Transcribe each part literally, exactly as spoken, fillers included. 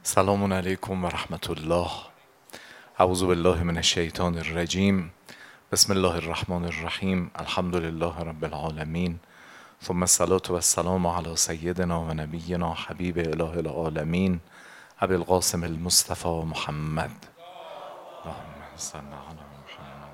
سلام علیکم و رحمت الله. اعوذ بالله من الشیطان الرجیم. بسم الله الرحمن الرحیم. الحمد لله رب العالمین، ثم الصلاة و السلام علی سیدنا و نبینا حبیب اله العالمین ابی القاسم المصطفى محمد. اللهم صل علی محمد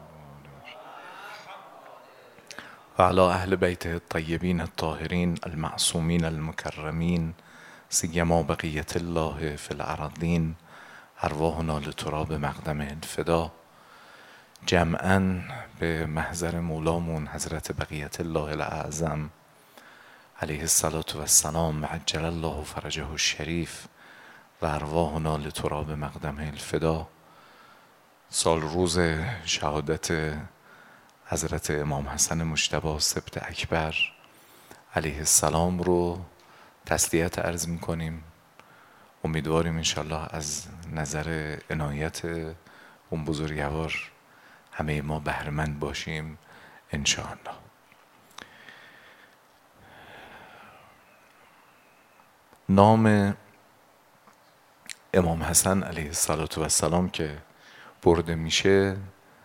و علی اهل بیته الطیبین الطاهرین المعصومین المکرمین، سیما بقیت الله فی الارضین، ارواحنا لتراب مقدم الفدا. جمعا به محضر مولامون حضرت بقیت الله الاعظم علیه الصلاة و السلام عجل الله فرجه الشریف و ارواحنا لتراب مقدم الفدا. سال روز شهادت حضرت امام حسن مجتبی سبط اکبر علیه السلام رو تسلیت عرض میکنیم. امیدواریم انشالله از نظر عنایت اون بزرگوار همه ما بهره‌مند باشیم انشاءالله. نام امام حسن علیه السلام که برده میشه،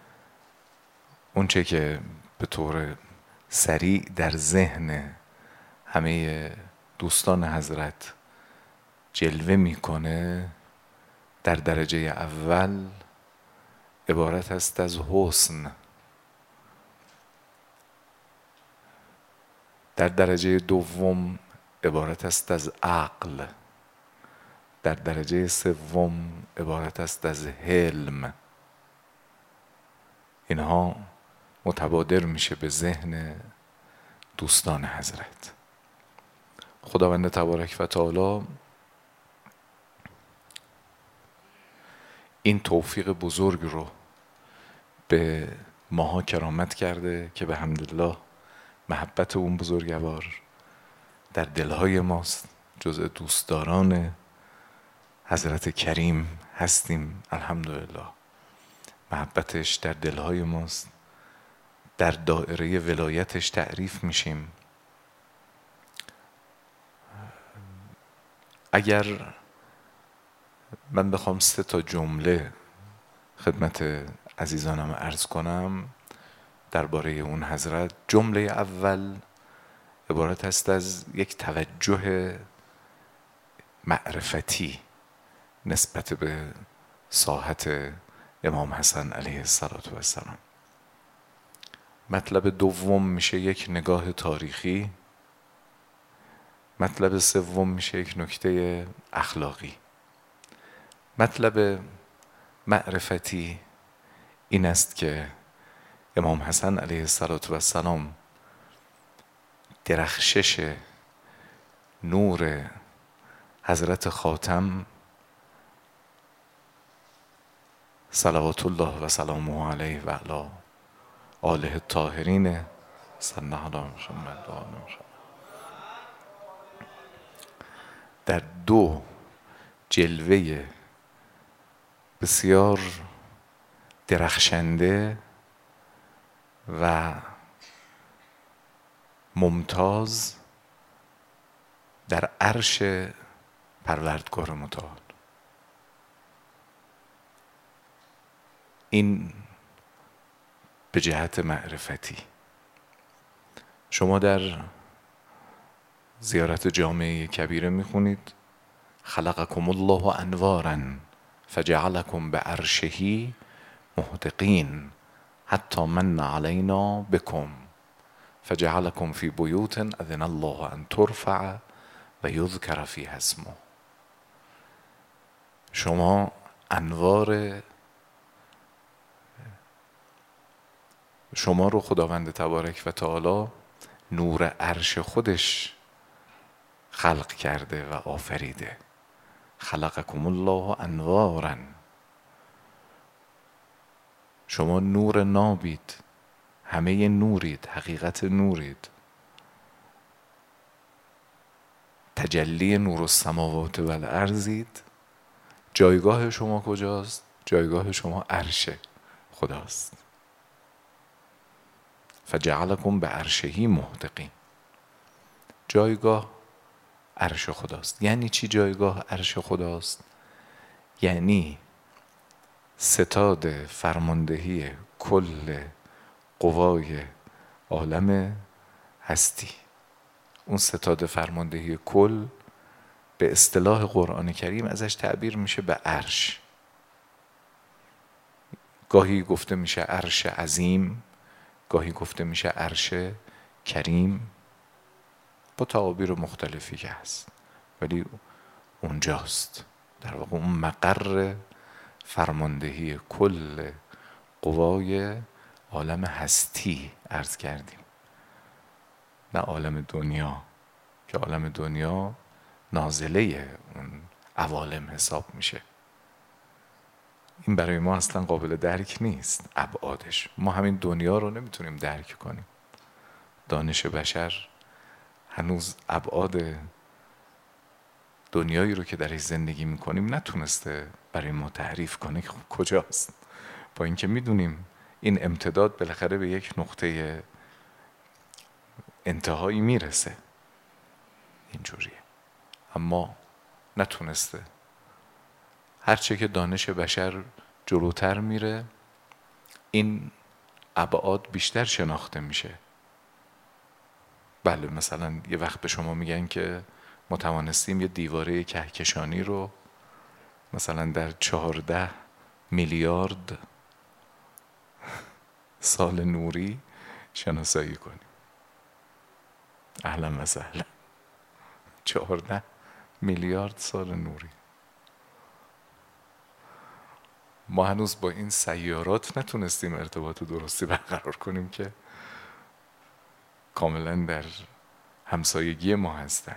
اونچه که به طور سریع در ذهن همه دوستان حضرت جلوه میکنه، در درجه اول عبارت است از حسن، در درجه دوم عبارت است از عقل، در درجه سوم عبارت است از حلم. اینها متبادر میشه به ذهن دوستان حضرت. خداوند تبارک و تعالی این توفیق بزرگ رو به ماها کرامت کرده که به حمدالله محبت اون بزرگوار در دلهای ماست. جزء دوستداران حضرت کریم هستیم الحمدلله. محبتش در دلهای ماست، در دایره ولایتش تعریف میشیم. اگر من بخوام سه تا جمله خدمت عزیزانم عرض کنم درباره اون حضرت، جمله اول عبارت است از یک توجه معرفتی نسبت به ساحت امام حسن علیه السلام. مطلب دوم میشه یک نگاه تاریخی. مطلب سوم میشه یک نکته اخلاقی. مطلب معرفتی این است که امام حسن علیه السلام درخشش نور حضرت خاتم صلوات الله و سلامه علیه و علی آله الطاهرین صلی الله علی محمد و آل محمد در دو جلوه بسیار درخشنده و ممتاز در عرش پروردگار متعال. این به جهت معرفتی. شما در زیارت جامعه کبیره میخونید خلقکم الله انوارا فجعلکم بعرشه محدقین حتی من علینا بکم فجعلکم فی بیوت اذن الله ان ترفع و یذکر فیها اسمه. شما انوار شما رو خداوند تبارک و تعالی نور عرش خودش خلق کرده و آفریده. خلقکم الله انوارا. شما نور نابید، همه نورید، حقیقت نورید. تجلی نور السماوات و الارضید. جایگاه شما کجاست؟ جایگاه شما عرش خداست. فجعلکم بعرشه محدقین. جایگاه عرش خداست. یعنی چی جایگاه عرش خداست؟ یعنی ستاد فرماندهی کل قوای عالم هستی. اون ستاد فرماندهی کل به اصطلاح قرآن کریم ازش تعبیر میشه به عرش. گاهی گفته میشه عرش عظیم، گاهی گفته میشه عرش کریم، با تعابیر مختلفی که هست، ولی اونجاست در واقع اون مقر فرماندهی کل قوای عالم هستی. عرض کردیم نه عالم دنیا، که عالم دنیا نازله اون عوالم حساب میشه. این برای ما اصلا قابل درک نیست ابعادش. ما همین دنیا رو نمیتونیم درک کنیم. دانش بشر هنوز ابعاد دنیایی رو که درش زندگی میکنیم نتونسته برای ما تعریف کنه که خب کجاست، با اینکه میدونیم این امتداد بالاخره به یک نقطه انتهایی میرسه اینجوریه، اما نتونسته. هرچه که دانش بشر جلوتر میره این ابعاد بیشتر شناخته میشه. بله مثلا یه وقت به شما میگن که ما توانستیم یه دیواره کهکشانی رو مثلا در چهارده میلیارد سال نوری شناسایی کنیم. اهلا و سهلا. چهارده میلیارد سال نوری. ما هنوز با این سیارات نتونستیم ارتباط درستی برقرار کنیم که کاملا در همسایگی ما هستن.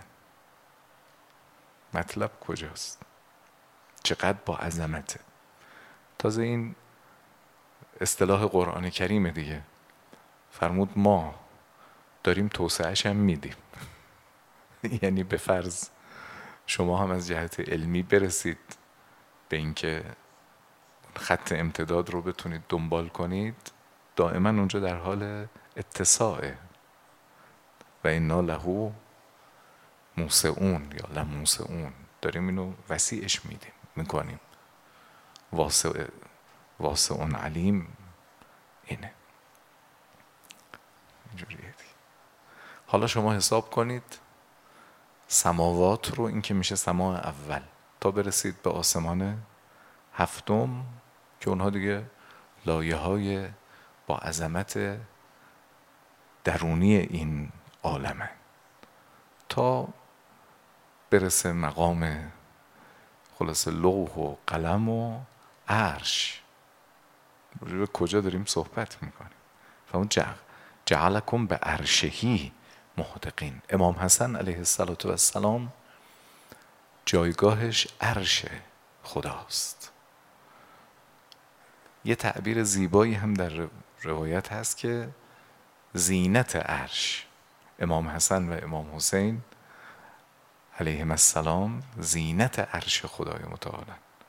مطلب کجاست؟ چقدر با عظمته. تازه این اصطلاح قرآن کریمه دیگه. فرمود ما داریم توسعه‌اش هم میدیم. یعنی به فرض شما هم از جهت علمی برسید به اینکه خط امتداد رو بتونید دنبال کنید، دائما اونجا در حال اتساعه. و اینا لهو موسعون یا لموسعون، داریم اینو وسیعش میدیم میکنیم. واسع واسعون علیم اینه. اینجوریه دیگه. حالا شما حساب کنید سماوات رو، این که میشه سماع اول، تا برسید به آسمان هفتم که اونها دیگه لایه های با عظمت درونی این عالمه، تا برسه مقام خلاصه لوح و قلم و عرش. به کجا داریم صحبت میکنیم؟ فهمون جعلکم به عرشهی محدقین. امام حسن علیه السلام جایگاهش عرش خداست. یه تعبیر زیبایی هم در روایت هست که زینت عرش. امام حسن و امام حسین علیهم السلام زینت عرش خدای متعال.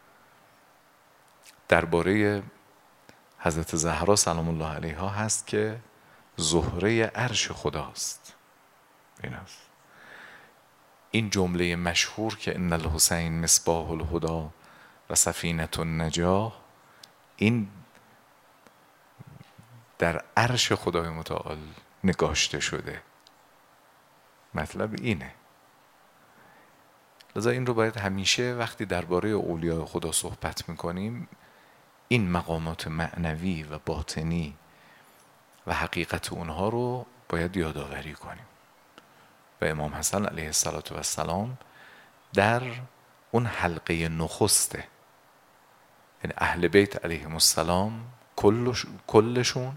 درباره حضرت زهرا سلام الله علیها هست که زهره عرش خداست. این است. این جمله مشهور که ان الحسین مصباح الهدی و سفینة النجاح، این در عرش خدای متعال نگاشته شده. مطلب اینه. لذا این رو باید همیشه وقتی درباره اولیاء خدا صحبت میکنیم این مقامات معنوی و باطنی و حقیقت اونها رو باید یادآوری کنیم. و امام حسن علیه السلام در اون حلقه نخسته، یعنی اهل بیت علیهم السلام کلش، کلشون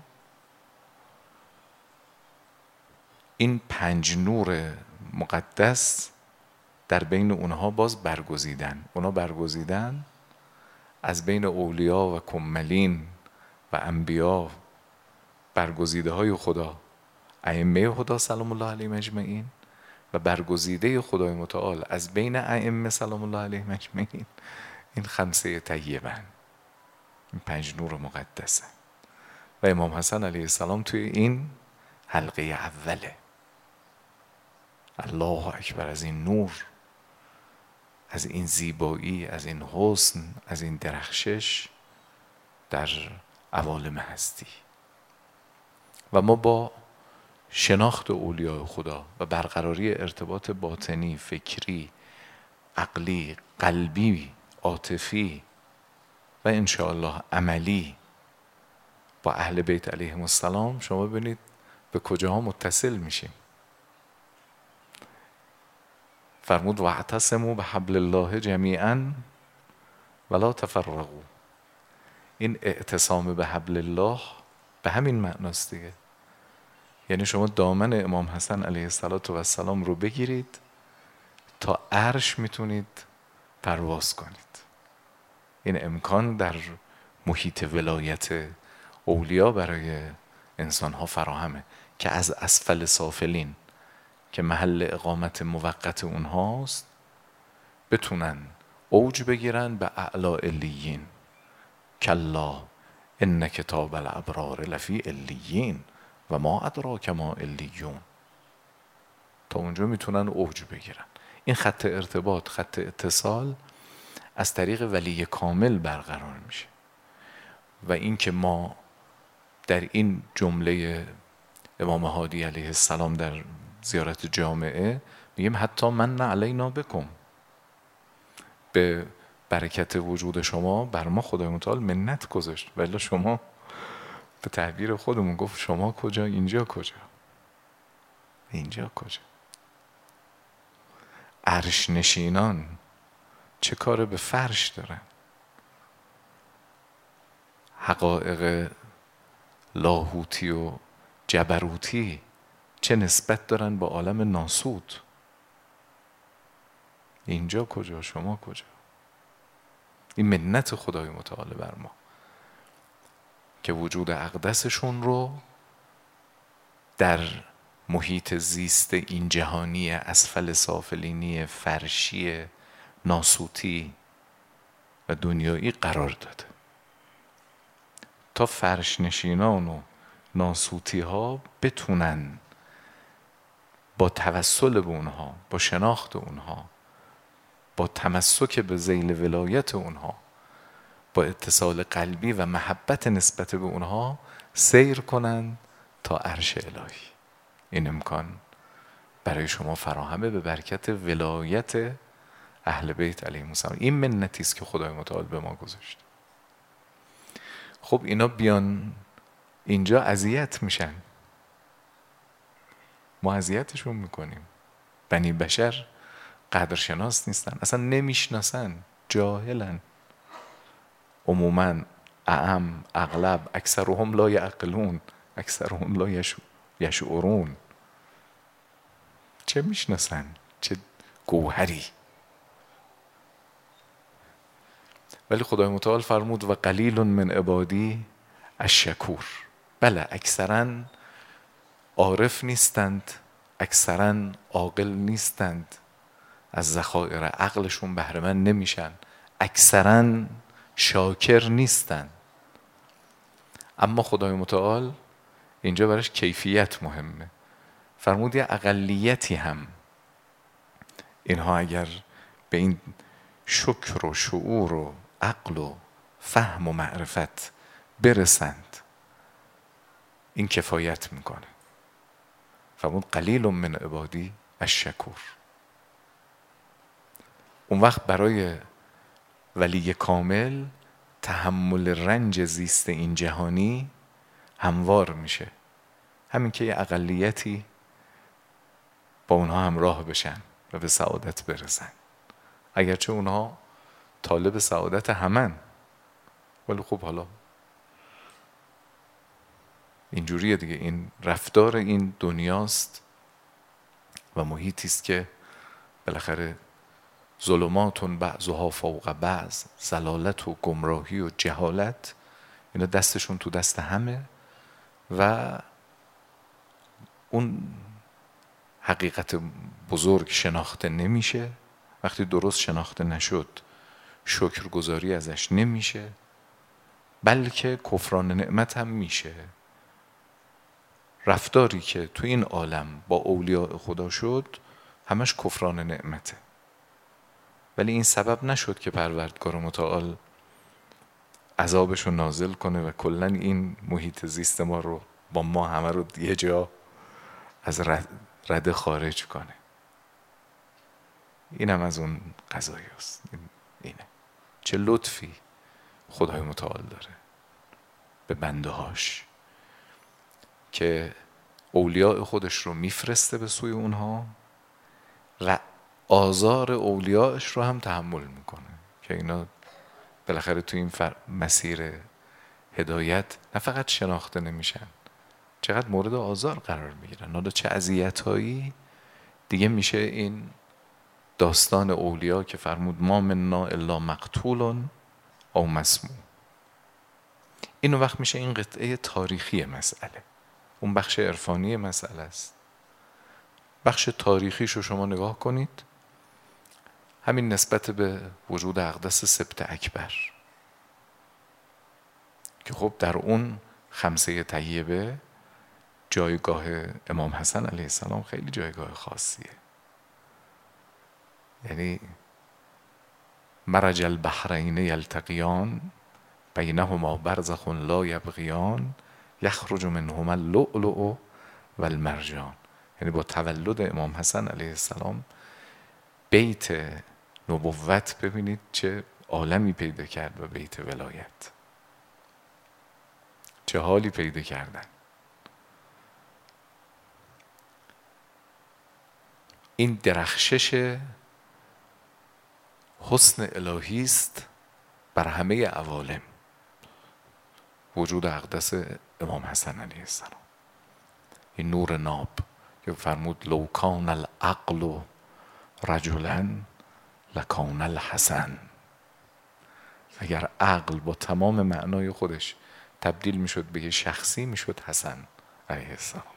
این پنج نور مقدس در بین اونها باز برگزیدن. اونا برگزیدن از بین اولیا و کملین و انبیا، برگزیده های خدا، ائمه خدا سلام الله علیهم اجمعین، و برگزیده خدای متعال از بین ائمه سلام الله علیهم اجمعین، این خمسه طیبن، این پنج نور مقدسه. و امام حسن علیه السلام توی این حلقه اوله. الله اکبر از این نور از این زیبایی، از این حسن، از این درخشش در عوالم هستی. و ما با شناخت اولیاء خدا و برقراری ارتباط باطنی، فکری، عقلی، قلبی، عاطفی و انشاءالله عملی با اهل بیت علیهم السلام، شما ببینید به کجاها متصل میشیم. فرمود واعتصموا بحبل الله جمیعا ولا تفرقوا. این اعتصام به حبل الله به همین معناست دیگه. یعنی شما دامن امام حسن علیه السلام رو بگیرید تا عرش میتونید پرواز کنید. این امکان در محیط ولایت اولیا برای انسان ها فراهمه که از اسفل سافلین که محل اقامت موقت اونهاست بتونن اوج بگیرن به اعلا علیین. کلا ان کتاب الابرار لفی علیین و ما ادراک ما علیون. تا اونجا میتونن اوج بگیرن. این خط ارتباط، خط اتصال از طریق ولی کامل برقرار میشه. و این که ما در این جمله امام هادی علیه السلام در زیارت جامعه میگیم حتی من علینا بکم، به برکت وجود شما بر ما خدای متعال منت گذاشت. ولی شما به تعبیر خودمون گفت شما کجا، اینجا کجا، اینجا کجا. عرش نشینان چه کار به فرش دارن؟ حقایق لاهوتی و جبروتی چه نسبت دارن با عالم ناسوت؟ اینجا کجا، شما کجا؟ این منت خدای متعال بر ما که وجود اقدسشون رو در محیط زیست این جهانی اسفل سافلینی فرشی ناسوتی و دنیایی قرار داده تا فرش نشینان و ناسوتی ها بتونن با توسل به اونها، با شناخت اونها، با تمسک به ذیل ولایت اونها، با اتصال قلبی و محبت نسبت به اونها سیر کنن تا عرش الهی. این امکان برای شما فراهمه به برکت ولایت اهل بیت علیهم السلام. این منتی است که خدای متعال به ما گذاشت. خب اینا بیان اینجا اذیت میشن، ما اذیتشون میکنیم. بنی بشر قدرشناس نیستن، اصلا نمیشناسن، جاهلن. عموما اعم، اغلب، اکثرهم لا یعقلون، اکثرهم لا یشعرون. چه میشناسن؟ چه گوهری. ولی خدای متعال فرمود و قلیل من عبادی الشکور. بله، اکثرا عارف نیستند، اکثرا عاقل نیستند، از ذخایر عقلشون بهره مند نمیشن، اکثرا شاکر نیستن. اما خدای متعال اینجا براش کیفیت مهمه. فرمود یه اقلیتی هم اینها اگر به این شکر و شعور و عقل و فهم و معرفت برسند این کفایت میکنه. فرمود قلیل من عبادی الشکور. اون وقت برای ولی کامل تحمل رنج زیست این جهانی هموار میشه. همین که یه اقلیتی با اونها همراه بشن و به سعادت برسن، اگرچه اونها طالب سعادت همن، ولی خب حالا اینجوریه دیگه. این رفتار این دنیاست و محیطی است که بالاخره ظلماتون بعضها فوق بعض، ضلالت و گمراهی و جهالت، اینا دستشون تو دست همه و اون حقیقت بزرگ شناخته نمیشه. وقتی درست شناخته نشد شکرگزاری ازش نمیشه، بلکه کفران نعمت هم میشه. رفتاری که تو این عالم با اولیاء خدا شد همش کفران نعمته. ولی این سبب نشد که پروردگار متعال عذابش رو نازل کنه و کلا این محیط زیست ما رو با ما همه رو یه جا از رده خارج کنه. اینم از اون قضایی است. اینه چه لطفی خدای متعال داره به بنده هاش که اولیاء خودش رو میفرسته به سوی اونها و آزار اولیاءش رو هم تحمل میکنه که اینا بالاخره تو این مسیر هدایت نه فقط شناخته نمیشن، چقدر مورد آزار قرار میگیرن. حالا چه اذیت‌هایی دیگه میشه این داستان اولیا که فرمود ما منا الا مقتول او مسموم. اینو وقت میشه این قطعه تاریخی مسئله، اون بخش عرفانی مسئله است. بخش تاریخیش رو شما نگاه کنید، همین نسبت به وجود اقدس سبط اکبر که خب در اون خمسه طیبه جایگاه امام حسن علیه السلام خیلی جایگاه خاصیه. یعنی مرج البحرین یلتقیان بینهما برزخ لا یبغیان یخرج منهما اللؤلؤ والمرجان. یعنی با تولد امام حسن علیه السلام بیت نبوت ببینید چه عالمی پیدا کرد و بیت ولایت چه حالی پیدا کردن. این درخشش حسن الهی است بر همه عوالم، وجود اقدس امام حسن علیه السلام. این نور ناب که فرمود لو کان العقل رجلا لکان الحسن. اگر عقل با تمام معنای خودش تبدیل میشد به یه شخصی میشد حسن علیه السلام.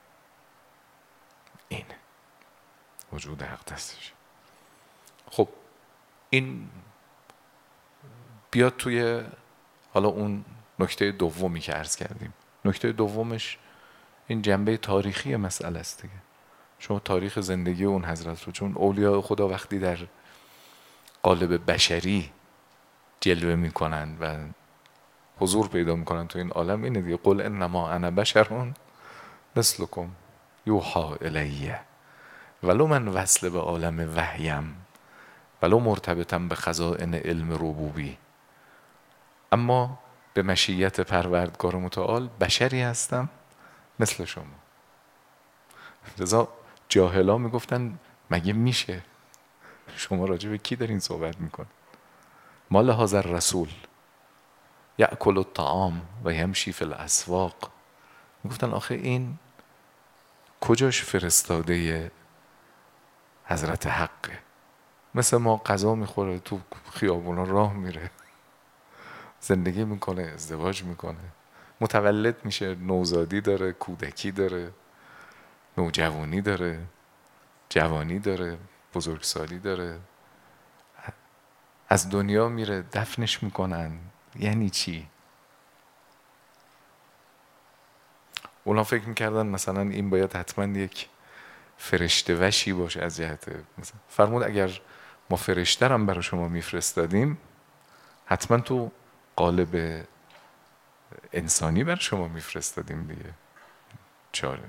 اینه وجود اقدسش. خب این بیاد توی حالا اون نکته دومی که عرض کردیم. نکته دومش این جنبه تاریخی مسئله است دیگه. شما تاریخ زندگی اون حضرت رو، چون اولیاء خدا وقتی در قالب بشری جلوه میکنن و حضور پیدا میکنن تو این عالم، اینه دیگه قل انما انا بشر مثلکم یوحی الیه. ولو من وصل به عالم وحیم، ولو مرتبطم به خزائن علم ربوبی، اما به مشیت پروردگار متعال بشری هستم مثل شما. لذا جاهلا میگفتن مگه میشه شما راجع به کی دارین صحبت میکن؟ ما لهذا الرسول یأکل الطعام و یمشی فی الاسواق. میگفتن آخه این کجاش فرستاده حضرت حقه؟ مثل ما غذا میخوره، تو خیابونا راه میره، زندگی میکنه، ازدواج میکنه، متولد میشه، نوزادی داره، کودکی داره، نوجوانی داره، جوانی داره، بزرگسالی داره، از دنیا میره، دفنش میکنن. یعنی چی؟ اونا فکر میکردن مثلا این باید حتما یک فرشته وشی باشه از جهت مثلا. فرمود اگر ما فرشته هم برای شما میفرستادیم حتما تو قالب انسانی برای شما میفرستادیم دیگه. چاره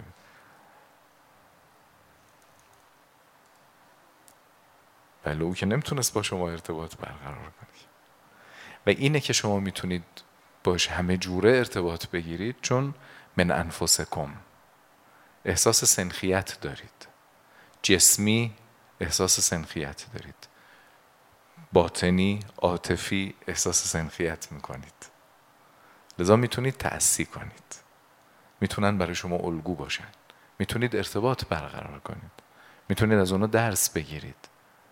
بله، او که نمیتونست با شما ارتباط برقرار کنه. و اینه که شما میتونید باش همه جوره ارتباط بگیرید، چون من انفسکم احساس سنخیت دارید، جسمی احساس سنخیت دارید، باطنی عاطفی احساس سنخیت میکنید. لذا میتونید تأسی کنید، میتونن برای شما الگو باشن، میتونید ارتباط برقرار کنید، میتونید از اونا درس بگیرید.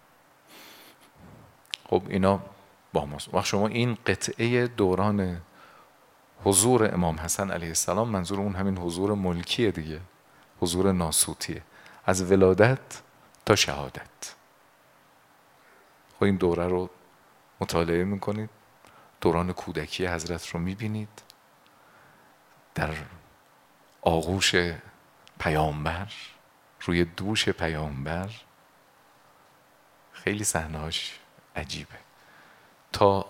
خب اینا با ماست. وقت شما این قطعه دوران حضور امام حسن علیه السلام، منظور اون همین حضور ملکیه دیگه، حضور ناسوتیه، از ولادت تا شهادت. خب این دوره رو مطالعه میکنید، دوران کودکی حضرت رو میبینید در آغوش پیامبر، روی دوش پیامبر. خیلی صحنه‌هاش عجیبه. تا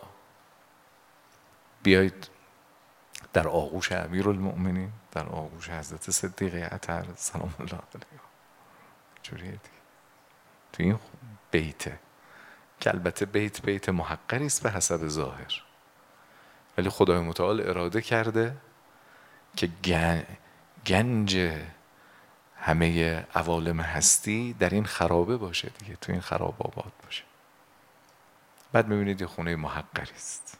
بیایید در آغوش امیرالمؤمنین، در آغوش حضرت صدیقه اطهر سلام الله علیه، جوریه دیگه تو این بیته که البته بیت بیت محقری است به حسب ظاهر، ولی خدای متعال اراده کرده که گنج همه عوالم هستی در این خرابه باشه دیگه، تو این خراب آباد باشه. بعد میبینید یه خونه محقری است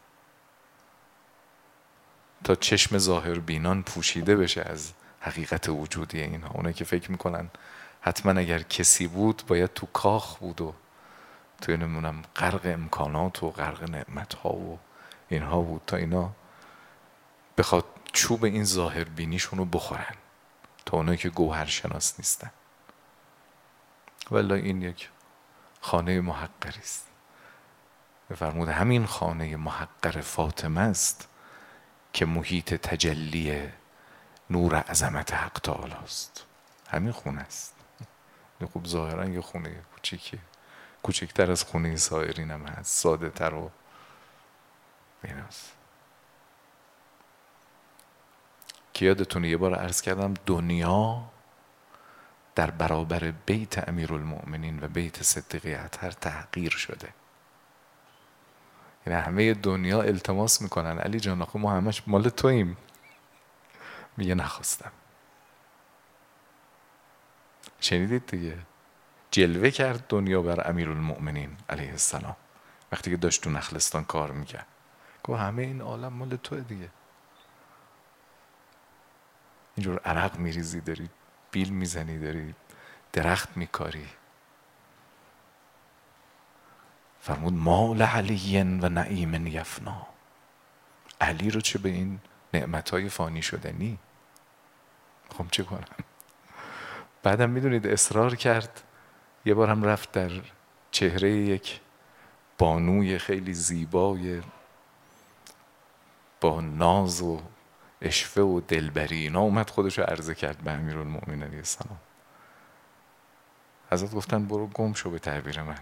تا چشم ظاهر بینان پوشیده بشه از حقیقت وجودی اینها. اونایی که فکر میکنن حتما اگر کسی بود باید تو کاخ بود و توی نمونم غرق امکانات و غرق نعمت ها و اینها بود تا اینا بخواد چوب این ظاهر بینیشونو بخورن، تا اونایی که گوهر شناس نیستن. ولی این یک خانه محقری است. بفرمود همین خانه محقر فاطمه است که محیط تجلی نور عظمت حق تعالی است. همین خونه است. خوب ظاهرا یه خونه کوچیکی، کوچکتر از خونه سایرین هم هست، ساده تر و بیناست. که یادتونه یه بار عرض کردم دنیا در برابر بیت امیرالمؤمنین و بیت صدیقه اطهر تحقیر شده. یعنی همه دنیا التماس میکنن علی جان آخه ما همش مال توییم، میگه نخواستم. شنیدید دیگه، جلوه کرد دنیا بر امیرالمؤمنین علیه السلام وقتی که داشت تو نخلستان کار میکرد، گفت همه این عالم مال توه دیگه. اینجور عرق میریزی، داری بیل میزنی، داری درخت میکاری. فرمود مال علی و نعیم یفنا، علی رو چه به این نعمتهای فانی شدنی، خب چه کنم؟ بعدم میدونید اصرار کرد، یه بار هم رفت در چهره یک بانوی خیلی زیبای با ناز و اشفه و دلبری اینا، اومد خودشو عرضه کرد به امیرالمؤمنین علیه السلام. حضرت گفتن برو گم شو، به تعبیر من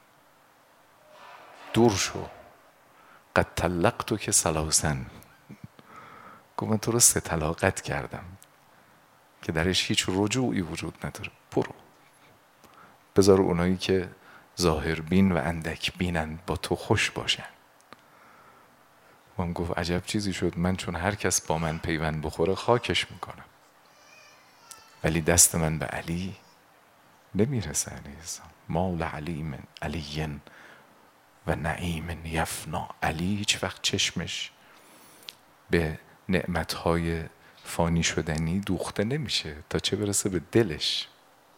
دور شو، قد طلقتو که سلاسن، گفت من تو رو سه طلاقت کردم که درش هیچ رجوعی وجود نداره، برو بذار اونایی که ظاهر بین و اندک بینن با تو خوش باشن. من گفت عجب چیزی شد، من چون هر کس با من پیوند بخوره خاکش میکنم، ولی دست من به علی نمیرسه علیه السلام. مال علی من علی و نعیم یفنا، علی هیچ وقت چشمش به نعمتهای فانی شدنی دوخته نمیشه تا چه برسه به دلش.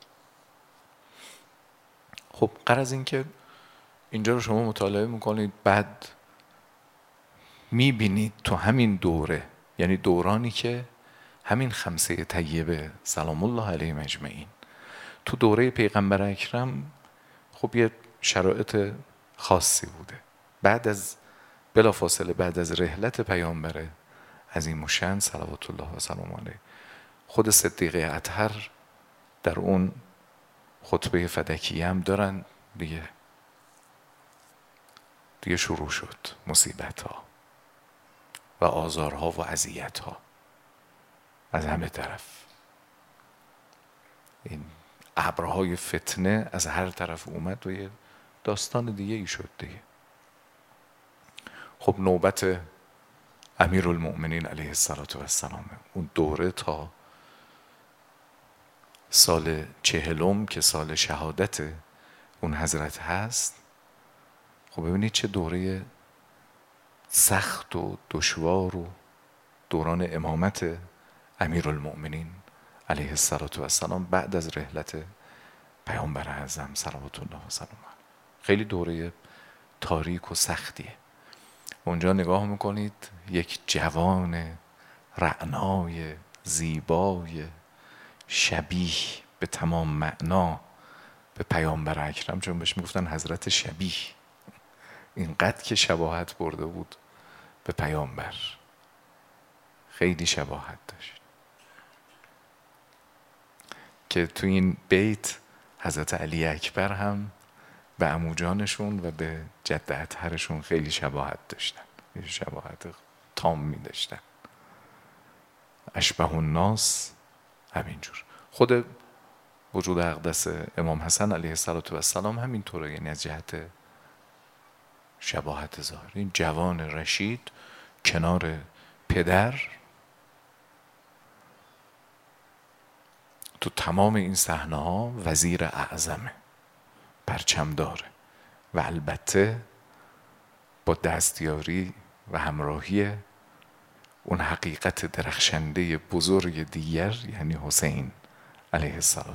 خب غرض این که اینجا رو شما مطالعه میکنید، بعد میبینید تو همین دوره، یعنی دورانی که همین خمسه طیبه سلام الله علیهم اجمعین تو دوره پیغمبر اکرم خب یه شرایط خاصی بوده. بعد از بلافاصله بعد از رحلت پیامبر عظیم الشأن صلوات الله و سلام علیه، خود صدیقه اطهر در اون خطبه فدکیه هم دارن دیگه، دیگه شروع شد مصیبت ها و آزارها و اذیت ها از همه طرف. این ابرهای فتنه از هر طرف اومد و یه داستان دیگه ای شد دیگه. خب نوبت امیرالمؤمنین علیه السلام، اون دوره تا سال چهلم که سال شهادت اون حضرت هست، خب ببینید چه دوره سخت و دشوار و دوران امامت امیرالمؤمنین علیه السلام بعد از رحلت پیامبر اعظم صلوات الله و سلام علیه. خیلی دوره تاریک و سختیه. اونجا نگاه میکنید یک جوان رعنای زیبای شبیه به تمام معنا به پیامبر اکرم، چون بهش میگفتن حضرت شبیه، اینقدر که شباهت برده بود به پیامبر، خیلی شباهت داشت که تو این بیت حضرت علی اکبر هم به عموجانشون و به جد اطهرشون خیلی شباهت داشتن، خیلی شباهت تام می داشتن. اشبه الناس همینجور. خود وجود اقدس امام حسن علیه السلام همینطوره، یعنی از جهت شباهت ظاهر این جوان رشید کنار پدر تو تمام این صحنه ها وزیر اعظمه، پرچم داره و البته با دستیاری و همراهی اون حقیقت درخشنده بزرگ دیگر، یعنی حسین علیه السلام.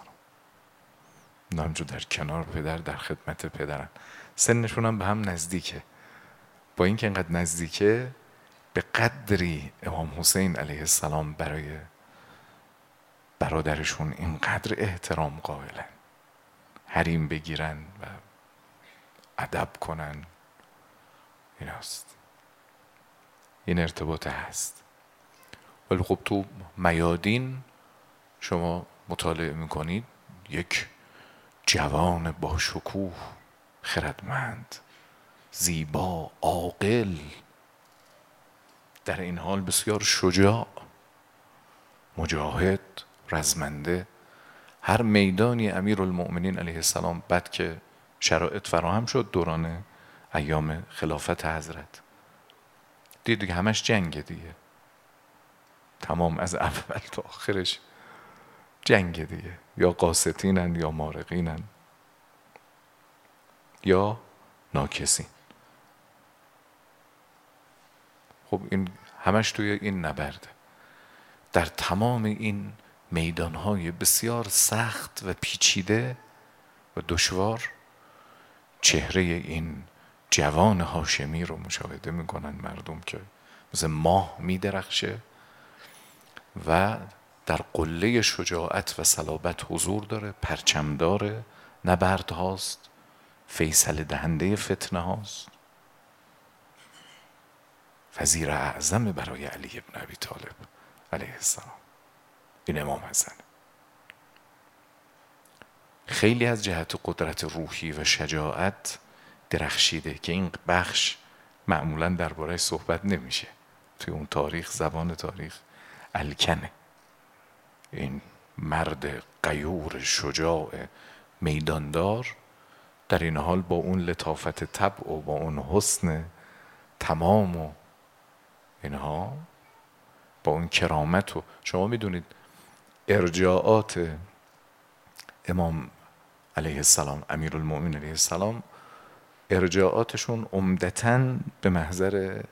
نامجو در کنار پدر، در خدمت پدرن. سنشون هم به هم نزدیکه. با اینکه اینقدر نزدیکه، به قدری امام حسین علیه السلام برای برادرشون اینقدر احترام قائلن، حریم بگیرن و ادب کنن. این هست، این ارتباط هست. ولی خب تو میادین شما مطالعه میکنید یک جوان با شکوه، خردمند، زیبا، عاقل، در این حال بسیار شجاع، مجاهد، رزمنده. هر میدانی امیرالمؤمنین علیه السلام بعد که شرایط فراهم شد دوران ایام خلافت حضرت، دید دیگه همش جنگ دیگه، تمام از اول تا آخرش جنگ دیگه، یا قاسطینن یا مارقینن یا ناکسین. خب این همش توی این نبرده. در تمام این میدانهای بسیار سخت و پیچیده و دشوار چهره این جوان هاشمی رو مشاهده میکنن مردم که مثل ماه میدرخشه و در قله شجاعت و صلابت حضور داره، پرچم داره، نبرد هاست، فیصله دهنده فتنه هاست، وزیر اعظم برای علی ابن ابی طالب علیه السلام. این امام حسن خیلی از جهت قدرت روحی و شجاعت درخشیده که این بخش معمولا درباره صحبت نمیشه توی اون تاریخ، زبان تاریخ الکنه. این مرد غیور شجاع میداندار در این حال با اون لطافت طبع و با اون حسن تمام و اینها، با اون کرامت. و شما میدونید ارجاعات امام علیه السلام، امیرالمؤمنین علیه السلام، ارجاعاتشون عمدتاً به محضر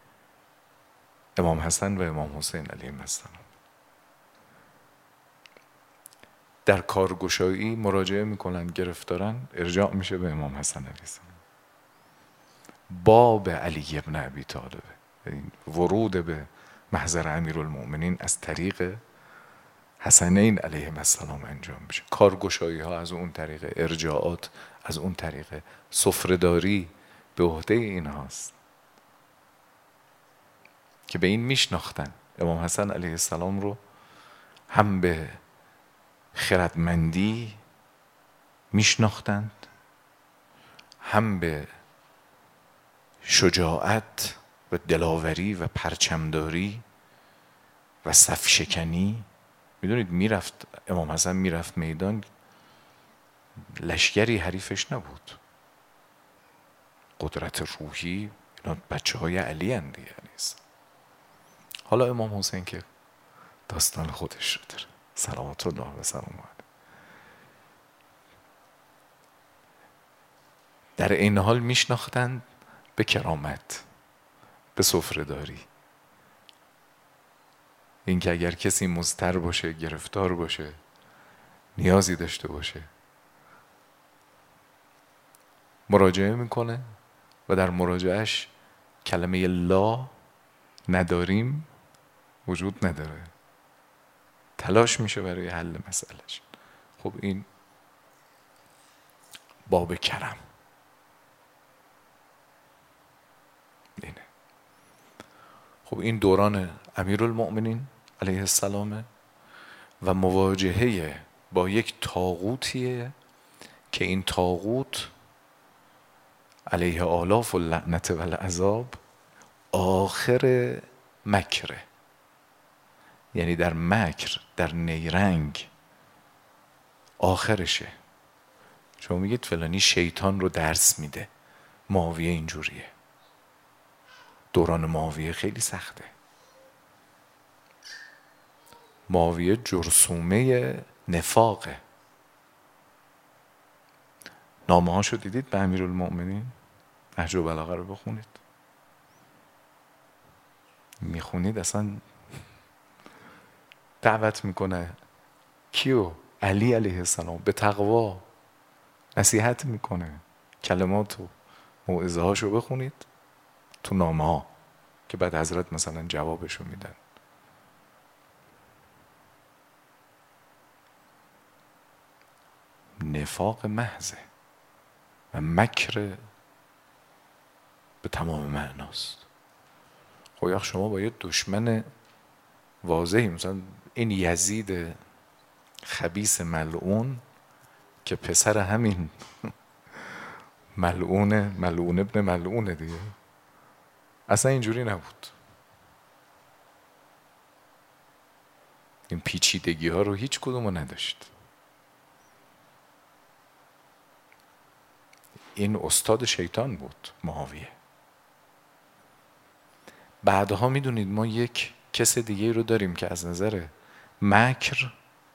امام حسن و امام حسین علیه السلام. در کارگشایی مراجعه میکنن، گرفتارن، ارجاع میشه به امام حسن علیه السلام. باب علی ابن ابی طالب، ورود به محضر امیرالمؤمنین از طریق حسنین علیه السلام انجام میشه. کارگشایی ها از اون طریق، ارجاعات از اون طریق، سفره‌داری به عهده این هاست که به این میشناختن. امام حسن علیه السلام رو هم به خردمندی میشناختند، هم به شجاعت و دلاوری و پرچمداری و صف شکنی. میدونید میرفت امام حسن میرفت میدان، لشکری حریفش نبود. قدرت روحی اینا بچه های علی هن دیگه نیست. حالا امام حسین که داستان خودش رو داره، صلوات الله و سلام علیه. در این حال میشناختند به کرامت، به سفره‌داری. این که اگر کسی مضطر باشه، گرفتار باشه، نیازی داشته باشه، مراجعه میکنه و در مراجعهش کلمه لا نداریم وجود نداره، تلاش میشه برای حل مسئلهش. خب این باب کرم اینه. خب این دوران امیرالمؤمنین علیه السلام و مواجهه با یک طاغوتیه که این طاغوت علیه آلاف اللعنت و العذاب آخر مکره، یعنی در مکر، در نیرنگ آخرشه. شما میگید فلانی شیطان رو درس میده، معاویه اینجوریه. دوران معاویه خیلی سخته. معاویه جرثومه نفاقه. نامه هاشو دیدید به امیرالمؤمنین؟ نهج البلاغه رو بخونید، میخونید اصلا دعوت میکنه کیو؟ علی علیه السلام به تقوا، نصیحت میکنه. کلمات و موعظه هاشو بخونید تو نامه ها که بعد حضرت مثلا جوابشو میدن. نفاق محضه و مکر به تمام معناست. خب شما با یه دشمن واضحی، مثلا این یزید خبیث ملعون که پسر همین ملعون ملعون ابن ملعونه دیگه، اصلا اینجوری نبود. این پیچیدگی ها رو هیچ کدومو نداشت. این استاد شیطان بود معاویه. بعدها میدونید ما یک کس دیگه رو داریم که از نظر مکر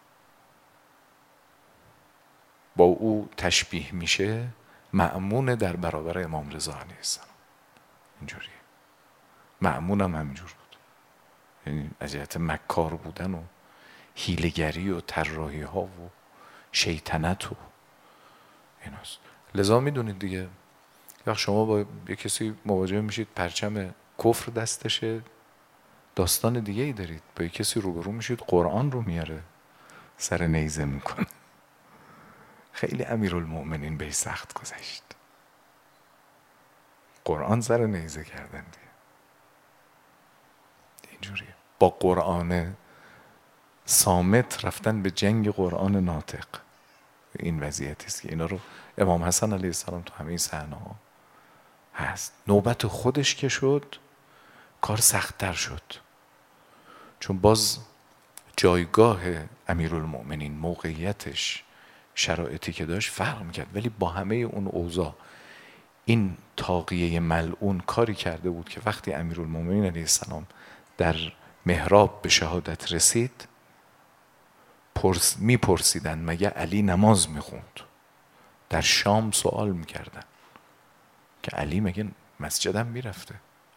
با او تشبیه میشه، مأمون در برابر امام رضا علیه السلام. اینجوریه. مأمون هم همینجور بود، یعنی از جهت مکار بودن و حیله‌گری و طراحی ها و شیطنت و ایناست. لذا میدونید دیگه یا شما با یک کسی مواجه میشید پرچم کفر دستشه، داستان دیگه ای دارید. با یک کسی روبرو میشید قرآن رو میاره سر نیزه میکنه. خیلی امیرالمؤمنین به سخت گذشت، قرآن سر نیزه کردن دیگه. اینجوریه. با قرآن صامت رفتن به جنگ قرآن ناطق. این وضعیتی است که اینا رو امام حسن علیه السلام تو همه صحنه ها هست. نوبت خودش که شد کار سخت‌تر شد، چون باز جایگاه امیرالمؤمنین، موقعیتش، شرایطی که داشت فرق میکرد. ولی با همه اون اوضاع این تاقیه ملعون کاری کرده بود که وقتی امیرالمؤمنین علیه السلام در محراب به شهادت رسید پرس میپرسیدن مگه علی نماز میخوند؟ در شام سوال میکردن که علی مگه مسجدم میرفته؟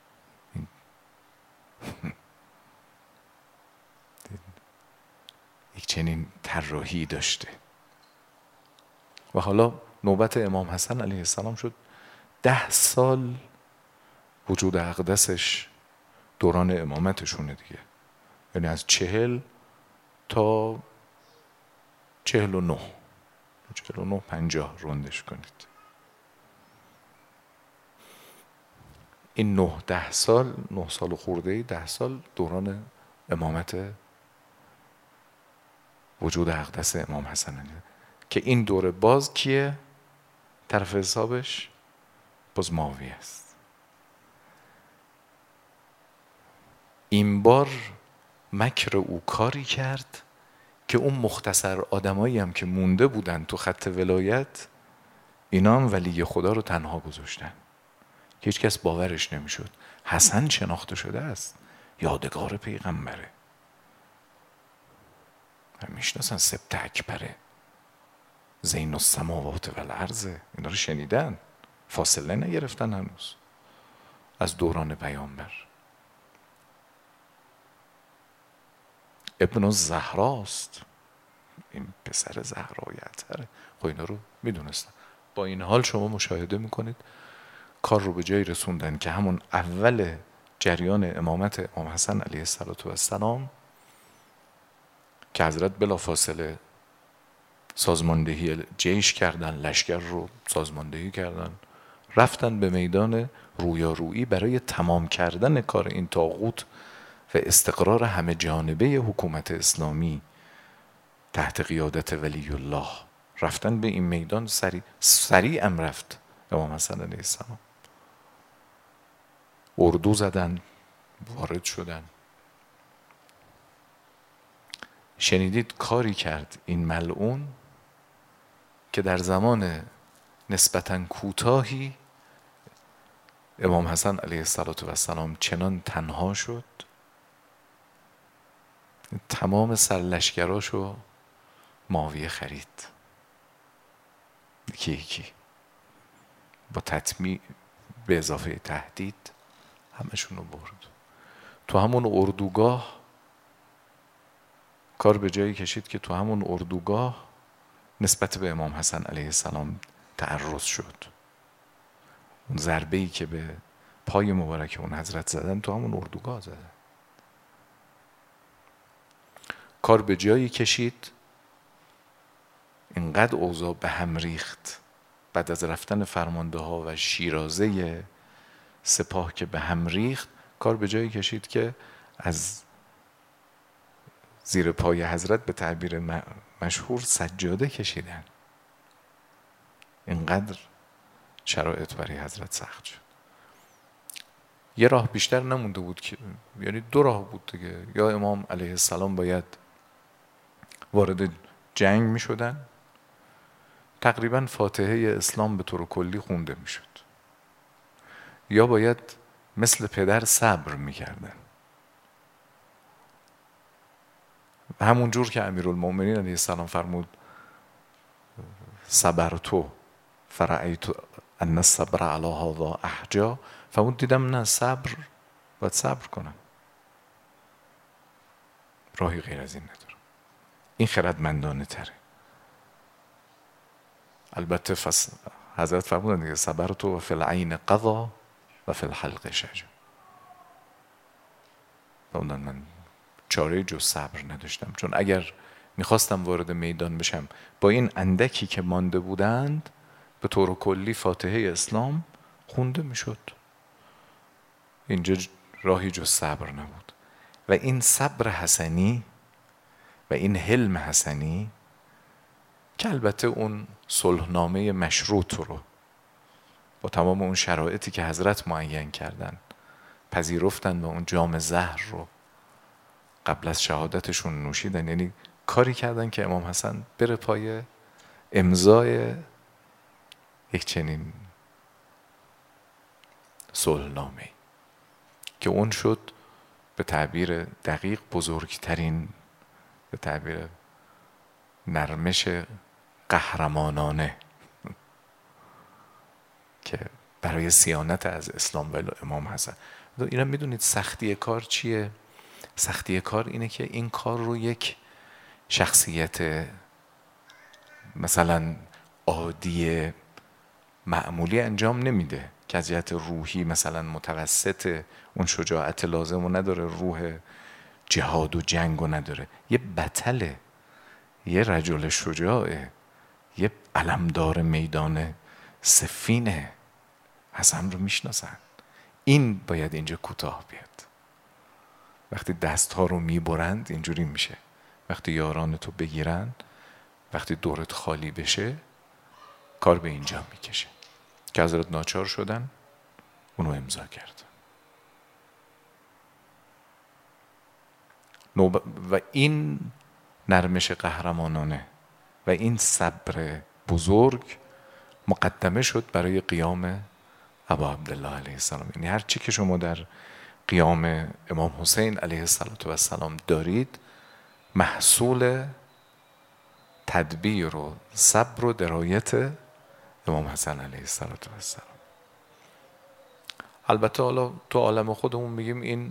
یک چنین طراحی داشته. و حالا نوبت امام حسن علیه السلام شد. ده سال وجود اقدسش دوران امامتشونه دیگه، یعنی از چهل تا چهل و نه چهل و نه پنجاه روندش کنید. این نه ده سال، نه سال و خورده ای، ده سال دوران امامت وجود اقدس امام حسن علیه، که این دوره باز کیه؟ طرف حسابش باز معاویه است. این بار مکر او کاری کرد که اون مختصر آدمایی هم که مونده بودن تو خط ولایت، اینا هم ولی خدا رو تنها گذاشتن که هیچ کس باورش نمیشد. حسن شناخته شده است، یادگار پیغمبره، میشناسن، سبت اکبره، زین السماوات و الارض، اینا رو شنیدن، فاصله نگرفتن هنوز از دوران پیامبر. ابن الزهراست، این پسر زهرای اطهره. خب اینا رو میدونستن. با این حال شما مشاهده میکنید کار رو به جایی رسوندن که همون اول جریان امامت امام حسن علیه السلام که حضرت بلا فاصله سازماندهی جیش کردن، لشکر رو سازماندهی کردن، رفتن به میدان رویارویی برای تمام کردن کار این طاغوت و استقرار همه جانبه حکومت اسلامی تحت قیادت ولی الله. رفتن به این میدان سریع سریع هم رفت امام حسن علیه السلام. اردو زدن، وارد شدن. شنیدید کاری کرد این ملعون که در زمان نسبتاً کوتاهی امام حسن علیه السلام چنان تنها شد، تمام سرلشکراشو معاویه خرید، یکی یکی با تطمیع به اضافه تهدید همشون رو برد. تو همون اردوگاه کار به جایی کشید که تو همون اردوگاه نسبت به امام حسن علیه السلام تعرض شد. اون ضربه‌ای که به پای مبارک اون حضرت زدن تو همون اردوگاه زدن. کار به جایی کشید اینقدر اوضاع به هم ریخت بعد از رفتن فرمانده ها و شیرازه سپاه که به هم ریخت، کار به جایی کشید که از زیر پای حضرت به تعبیر مشهور سجاده کشیدن. اینقدر شرایط برای حضرت سخت شد. یه راه بیشتر نمونده بود که، یعنی دو راه بود دیگه، یا امام علیه السلام باید وارد جنگ می شدن، تقریبا فاتحه اسلام به طور کلی خونده می شد، یا باید مثل پدر صبر می کردن. همون جور که امیرالمومنین علیه السلام فرمود صبرتو فرأیت ان الصبر علی هذا احجا، فرمود دیدم نه، صبر باید صبر کنم، راهی غیر از این ندارم. این خردمندانه تره. البته فس... حضرت فرمودن دیگه صبرتو و فی العین قضا و فی الحلق شجا. فرمودن من چاره جز صبر نداشتم، چون اگر میخواستم وارد میدان بشم با این اندکی که مانده بودند به طور کلی فاتحه اسلام خونده میشد. اینجا راهی جز صبر نبود. و این صبر حسنی و این حلم حسنی که البته اون صلحنامه مشروط رو با تمام اون شرایطی که حضرت معین کردن پذیرفتن و اون جام زهر رو قبل از شهادتشون نوشیدن، یعنی کاری کردن که امام حسن بره پای امضای یک چنین صلحنامه که اون شد به تعبیر دقیق بزرگترین، به تعبیر نرمش قهرمانانه که برای صیانت از اسلام و امام حسن. اینا میدونید سختی کار چیه؟ سختی کار اینه که این کار رو یک شخصیت مثلا عادی معمولی انجام نمیده که از جهت روحی مثلا متوسط اون شجاعت لازم و نداره، روح جهاد و جنگ و نداره، یه بطله، یه رجل شجاعه، یه علمدار میدان سفینه، حسن رو میشناسن. این باید اینجا کوتاه بیاد. وقتی دست ها رو میبرند اینجوری میشه، وقتی یاران تو بگیرن، وقتی دورت خالی بشه، کار به اینجا میکشه که حضرت ناچار شدن اونو امضا کرد. و این نرمش قهرمانانه و این صبر بزرگ مقدمه شد برای قیام ابا عبدالله علیه السلام. یعنی هر چی که شما در قیام امام حسین علیه السلام دارید محصول تدبیر و صبر و درایت امام حسن علیه السلام. البته حالا تو عالم خودمون میگیم این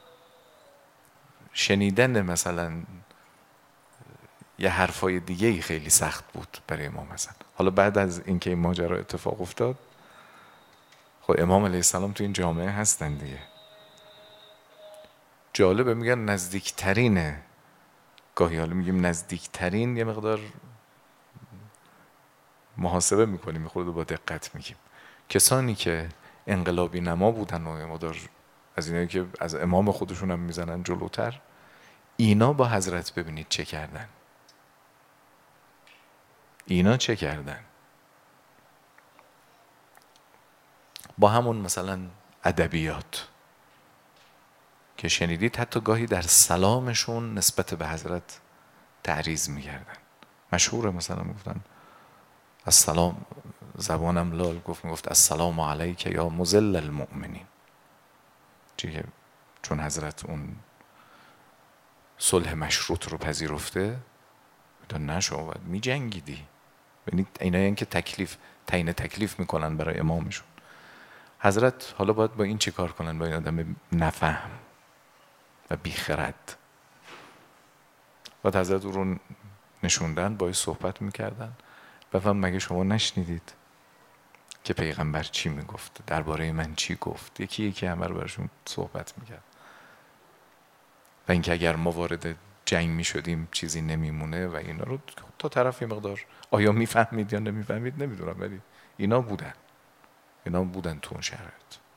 شنیدن مثلا یه حرفای دیگه خیلی سخت بود برای امام حسن. حالا بعد از اینکه این ماجرا اتفاق افتاد، خب امام علیه السلام تو این جامعه هستن دیگه. جالبه میگن نزدیکترینه، گاهی حالا میگیم نزدیکترین، یه مقدار محاسبه میکنیم، یه خورده با دقت میگیم، کسانی که انقلابی نما بودن و یه مقدار از اینایی که از امام خودشون هم میزنن جلوتر، اینا با حضرت ببینید چه کردن. اینا چه کردن؟ با همون مثلا ادبیات که شنیدید حتی گاهی در سلامشون نسبت به حضرت تعریض می‌کردن. مشهوره مثلا میگفتن السلام، زبانم لال گفت میگفت السلام علیک یا مذل المؤمنین، چیه چون حضرت اون صلح مشروط رو پذیرفته تا نه شما باید می جنگیدی. یعنی اینا این که تکلیف تعیین تکلیف میکنن برای امامشون. حضرت حالا باید با این چی کار کنن؟ با این آدم نفهم و بیخرد. بعد حضرت او رو نشوندن، باید صحبت میکردن. بفهم مگه شما نشنیدید که پیغمبر چی میگفت، درباره من چی گفت؟ یکی یکی همه رو برشون صحبت میکرد. و اینکه اگر ما وارد جنگ میشدیم چیزی نمیمونه و اینا رو تا طرف یه مقدار آیا میفهمید یا نمیفهمید نمیدونم، ولی اینا بودن اینا بودن تو اون شرایط.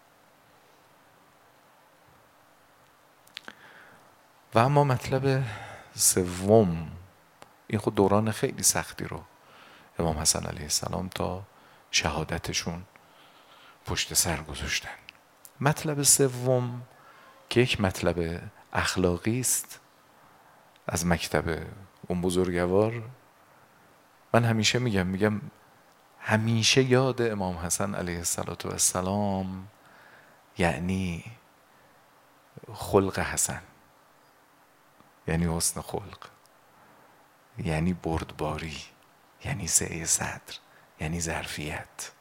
و اما مطلب سوم، این خود دوران خیلی سختی رو امام حسن علیه السلام تا شهادتشون پشت سر گذاشتن. مطلب سوم که یک مطلب اخلاقی است از مکتب اون بزرگوار، من همیشه میگم میگم همیشه یاد امام حسن علیه السلام یعنی خلق حسن، یعنی حسن خلق، یعنی بردباری، یعنی سعه صدر، یعنی ظرفیت.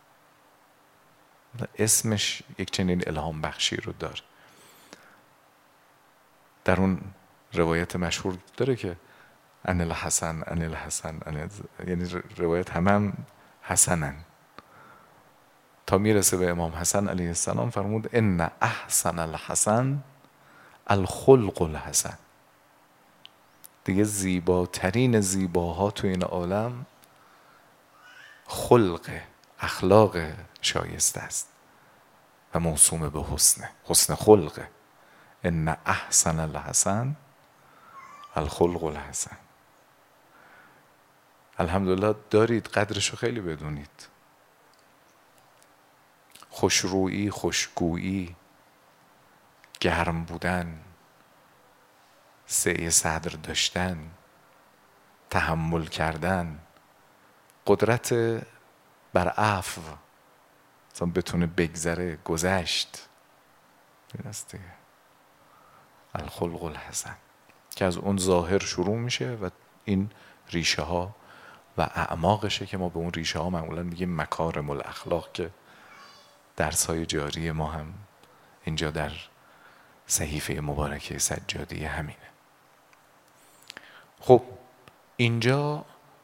اسمش یک چنین الهام بخشی رو داره. در اون روایت مشهور داره که ان الحسن ان الحسن ان، یعنی روایت همه هم حسنن تا میرسه به امام حسن علیه السلام فرمود ان احسن الحسن الخلق الحسن. دیگه زیباترین زیباها تو این عالم خلق، اخلاق شایسته است و موسوم به حسنه، حسن خلقه. ان احسن الحسن الخلق الحسن. الحمدلله دارید، قدرشو خیلی بدونید. خوشرویی، خوشگویی، گرم بودن، سعه صدر داشتن، تحمل کردن، قدرت بر عفو، مثلا بتونه بگذره، گذشت. این است دیگه الخلق الحسن که از اون ظاهر شروع میشه و این ریشه ها و اعماقشه که ما به اون ریشه ها معمولا میگیم مکارم الاخلاق، که درس های جاری ما هم اینجا در صحیفه مبارکه سجادی همینه. خب اینجا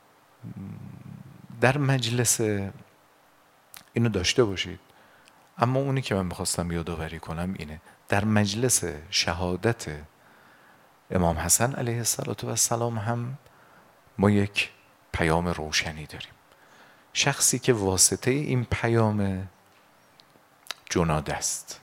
در مجلس اینو داشته باشید، اما اونی که من میخواستم یادآوری کنم اینه در مجلس شهادت امام حسن علیه السلام هم ما یک پیام روشنی داریم. شخصی که واسطه این پیام جناده است.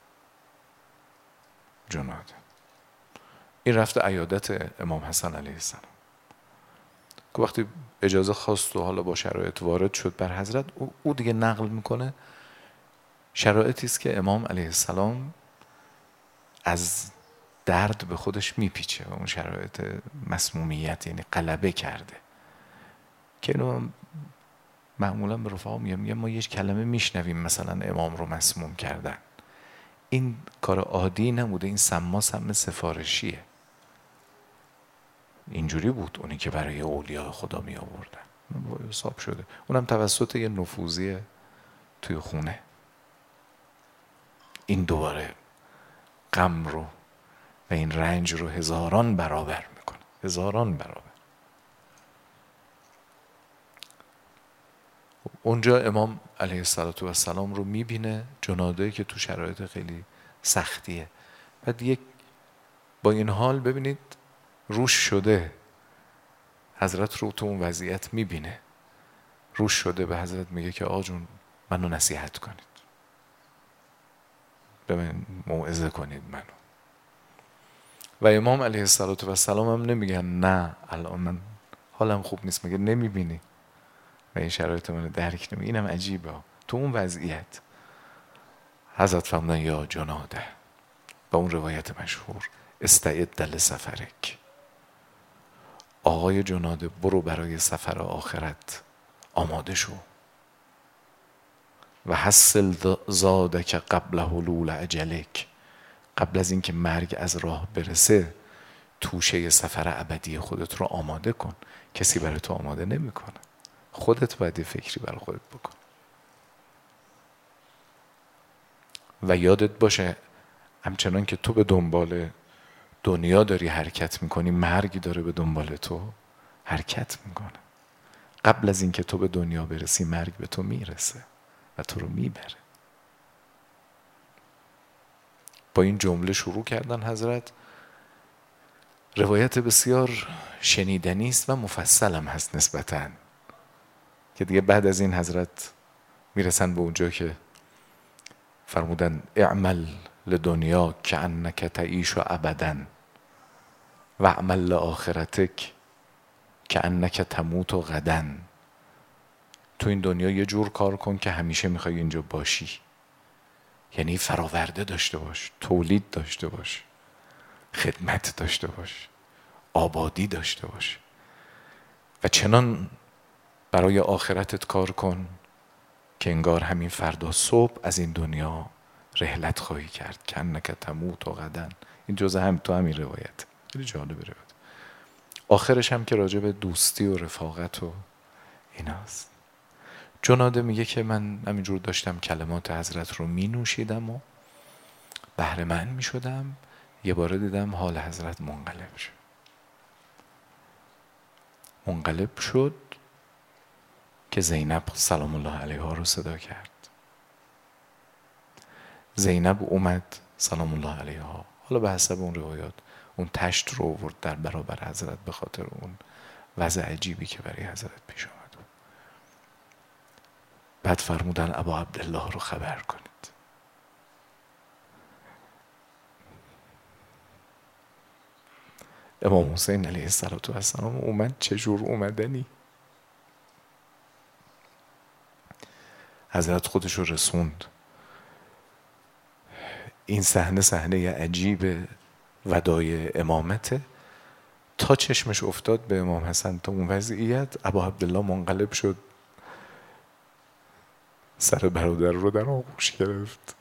جناده این رفته عیادت امام حسن علیه السلام که وقتی اجازه خواست و حالا با شرایط وارد شد بر حضرت، او, او دیگه نقل میکنه شرایطی است که امام علیه السلام از درد به خودش میپیچه و اون شرایط مسمومیت یعنی غلبه کرده که اینو معمولا به رفقا میگم میگم ما یه کلمه میشنویم مثلا امام رو مسموم کردن، این کار عادی نبوده، این سما سم سفارشیه. اینجوری بود اونی که برای اولیاء خدا می آوردن، حساب شده، اونم توسط یه نفوذی توی خونه. این دوباره غم رو و این رنج رو هزاران برابر میکنه، هزاران برابر. اونجا امام علیه السلام رو میبینه جناده که تو شرایط خیلی سختیه. بعد یک با این حال ببینید روش شده، حضرت رو تو اون وضعیت میبینه، روش شده به حضرت میگه که آقا جون منو نصیحت کنید، به من موعظه کنید منو. و امام علیه السلام هم نمیگن نه الان من حالم خوب نیست، میگه نمیبینی و این شرایط منو درک نمی. اینم عجیبه تو اون وضعیت. حضرت فرمودن یا جناده، با اون روایت مشهور، استعد لسفرک، آقای جناده برو برای سفر آخرت آماده شو. و حصل زادک قبل حلول اجلک، قبل از اینکه مرگ از راه برسه توشه سفر ابدی خودت رو آماده کن. کسی برای تو آماده نمیکنه، خودت باید یه فکری برای خودت بکن. و یادت باشه همچنان که تو به دنبال دنیا داری حرکت میکنی، مرگ داره به دنبال تو حرکت میکنه. قبل از اینکه تو به دنیا برسی مرگ به تو میرسه و تو رو میبره. با این جمله شروع کردن حضرت. روایت بسیار شنیدنی است و مفصل هم هست نسبتاً، که دیگه بعد از این حضرت میرسن به اونجا که فرمودن اعمل لدنیا کأنک تعیش ابدا و اعمل لآخرتک کأنک تموت غدا. تو این دنیا یه جور کار کن که همیشه میخوای اینجا باشی، یعنی فراورده داشته باش، تولید داشته باش، خدمت داشته باش، آبادی داشته باش و چنان برای آخرتت کار کن که انگار همین فردا صبح از این دنیا رحلت خواهی کرد. کأنک تموت غدا. این جزء هم تو همین روایت، خیلی جالب روایت. آخرش هم که راجع به دوستی و رفاقت و ایناست. جناده میگه که من همینجور داشتم کلمات حضرت رو می نوشیدم و بهره مند می شدم، یه باره دیدم حال حضرت منقلب شد. منقلب شد که زینب سلام الله علیها رو صدا کرد. زینب اومد سلام الله علیها، حالا به حسب اون روایات اون تشت رو آورد در برابر حضرت به خاطر اون وضع عجیبی که برای حضرت پیش آمد. بعد فرمودن ابا عبدالله رو خبر کنید. امام حسین علیه السلام اومد. چجور اومدنی؟ حضرت خودش رو رسوند. این صحنه صحنه عجیب وداع امامته. تا چشمش افتاد به امام حسن تا اون وضعیت، ابا عبدالله منقلب شد، سر برادر رو در آغوش گرفت.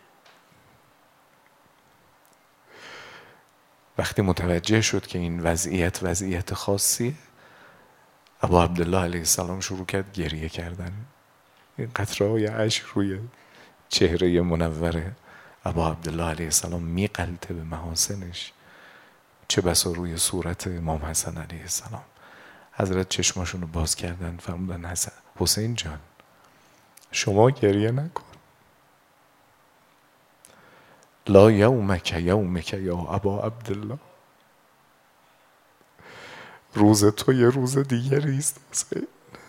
وقتی متوجه شد که این وضعیت وضعیت خاصیه، ابا عبدالله علیه السلام شروع کرد گریه کردن. این قطره‌های اشک روی چهره منور ابا عبدالله علیه السلام میغلطه به محاسنش، چه بسا روی صورت امام حسن علیه السلام. حضرت چشماشون رو باز کردن، فرمودن حسن حسین جان شما گریه نکن. لا یومک یومک یا ابا عبدالله، روز تو یه روز دیگری است حسین.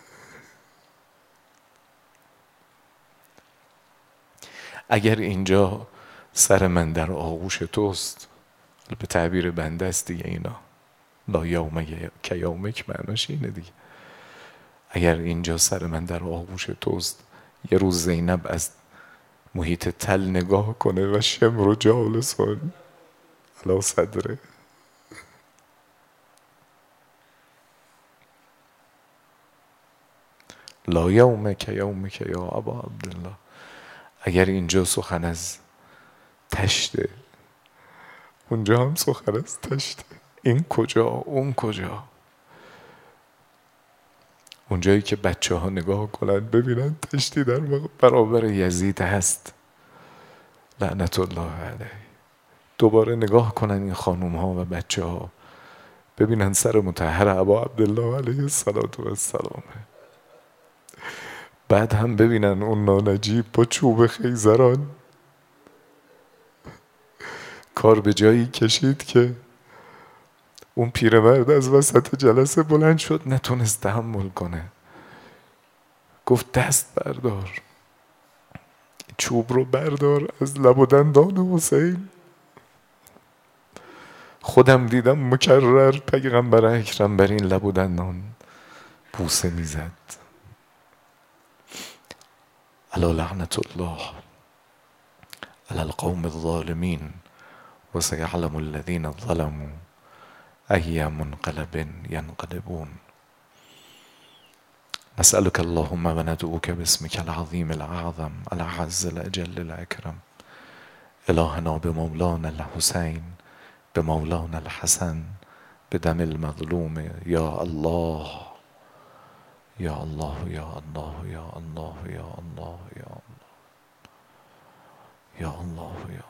اگر اینجا سر من در آغوش توست، به تعبیر بنده است دیگه اینا، لا یومک یومک معناش اینه دیگه. اگر اینجا سر من در آغوش توست، یه روز زینب از محیط تل نگاه کنه و شمر و جالسون علی صدره. لا یومک یومک یا ابا عبدالله. اگر اینجا سخن از تشته، اونجا هم سخن از تشته. این کجا اون کجا؟ اونجایی که بچه ها نگاه کنن ببینن تشتی در برابر یزید هست لعنت الله علیه، دوباره نگاه کنن این خانوم ها و بچه ها ببینن سر مطهر ابا عبدالله علیه السلام، بعد هم ببینن اون نانجیب با چوب خیزران کار به جایی کشید که اون پیرمرد از وسط جلسه بلند شد، نتونست تحمل کنه، گفت دست بردار، چوب رو بردار از لب و دندان حسین. خودم دیدم مکرر پیغمبر اکرم بر این لب و دندان بوسه میزد. الا لعنت الله على القوم الظالمين وسيعلم الذين ظلموا أي منقلب ينقلبون. نسألك اللهم وندعوك باسمك العظيم الأعظم الأعز الأجل الأكرم إلهنا بمولانا الحسين بمولانا الحسن بدم المظلوم يا الله يا الله يا الله يا الله يا الله يا الله يا الله يا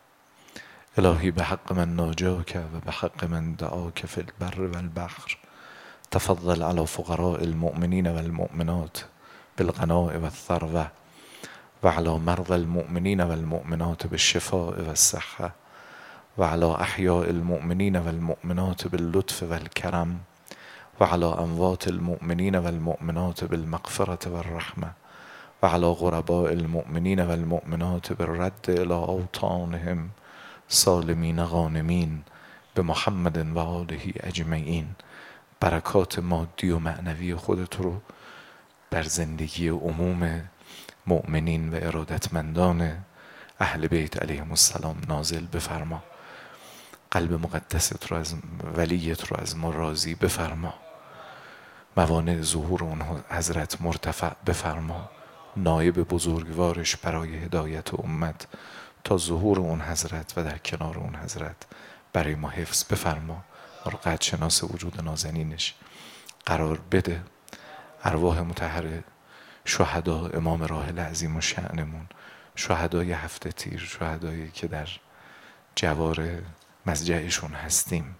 إلهي بحق من ناجاك وبحق من دعاك في البر والبحر تفضل على فقراء المؤمنين والمؤمنات بالغناء والثروة وعلى مرضى المؤمنين والمؤمنات بالشفاء والصحة وعلى أحياء المؤمنين والمؤمنات باللطف والكرم وعلى أموات المؤمنين والمؤمنات بالمغفرة والرحمة وعلى غرباء المؤمنين والمؤمنات بالرد إلى أوطانهم سالمين غانمين بمحمد و آله اجمعین. برکات مادی و معنوی خودت رو بر زندگی عموم مؤمنین و ارادتمندان اهل بیت علیهم السلام نازل بفرما. قلب مقدست رو از ولیت رو از ما راضی بفرما. موانع ظهور اون حضرت مرتفع بفرما. نایب بزرگوارش برای هدایت امت تا ظهور اون حضرت و در کنار اون حضرت برای ما حفظ بفرما. ما رو قدر شناس وجود نازنینش قرار بده. ارواح مطهر شهدا امام راحل عظیم و شأنمون، شهدای هفته تیر، شهدایی که در جوار مضجعشون هستیم،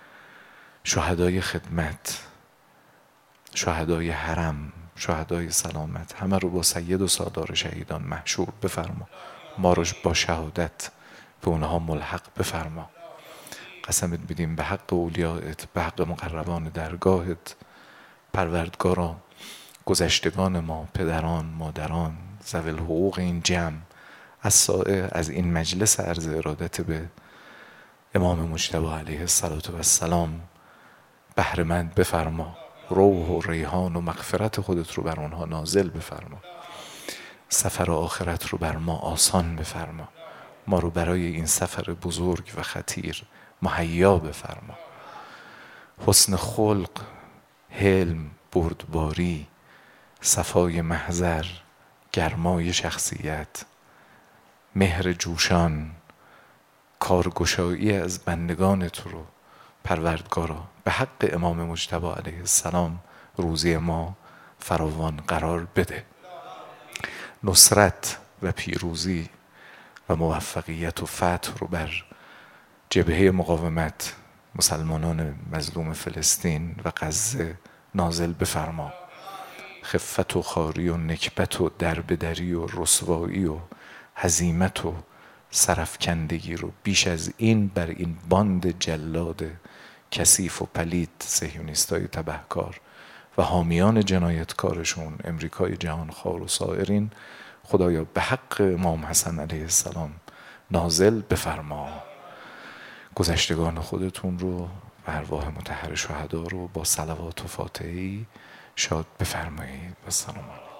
شهدای خدمت، شهدای حرم، شهدای سلامت، همه رو با سید و سالار شهیدان محشور بفرما. ما رو با شهادت به اونها ملحق بفرما. قسمت بدیم به حق اولیایت، به حق مقربان درگاهت پروردگارا، گذشتگان ما، پدران، مادران، ذوی الحقوق این جمع، از سائه از این مجلس عرض ارادت به امام مجتبی علیه السلام بهره‌مند بفرما. روح و ریحان و مغفرت خودت رو بر اونها نازل بفرما. سفر آخرت رو بر ما آسان بفرما. ما رو برای این سفر بزرگ و خطیر مهیا بفرما. حسن خلق، حلم، بردباری، صفای محضر، گرمای شخصیت، مهر جوشان، کارگشایی از بندگانت رو پروردگارا به حق امام مجتبی علیه السلام روزی ما فراوان قرار بده. نصرت و پیروزی و موفقیت و فتح رو بر جبهه مقاومت مسلمانان مظلوم فلسطین و غزه نازل بفرما. خفت و خواری و نکبت و دربدری و رسوایی و هزیمت و سرفکندگی رو بیش از این بر این باند جلاد کثیف و پلید صهیونیستای تبهکار و حامیان جنایتکارشون، امریکای جهانخوار و سایرین، خدایا به حق امام حسن علیه السلام نازل بفرما. گذشتگان خودتون رو و ارواح مطهر شهدا رو با صلوات و فاتحه‌ای شاد بفرمایید. و سلام علیکم.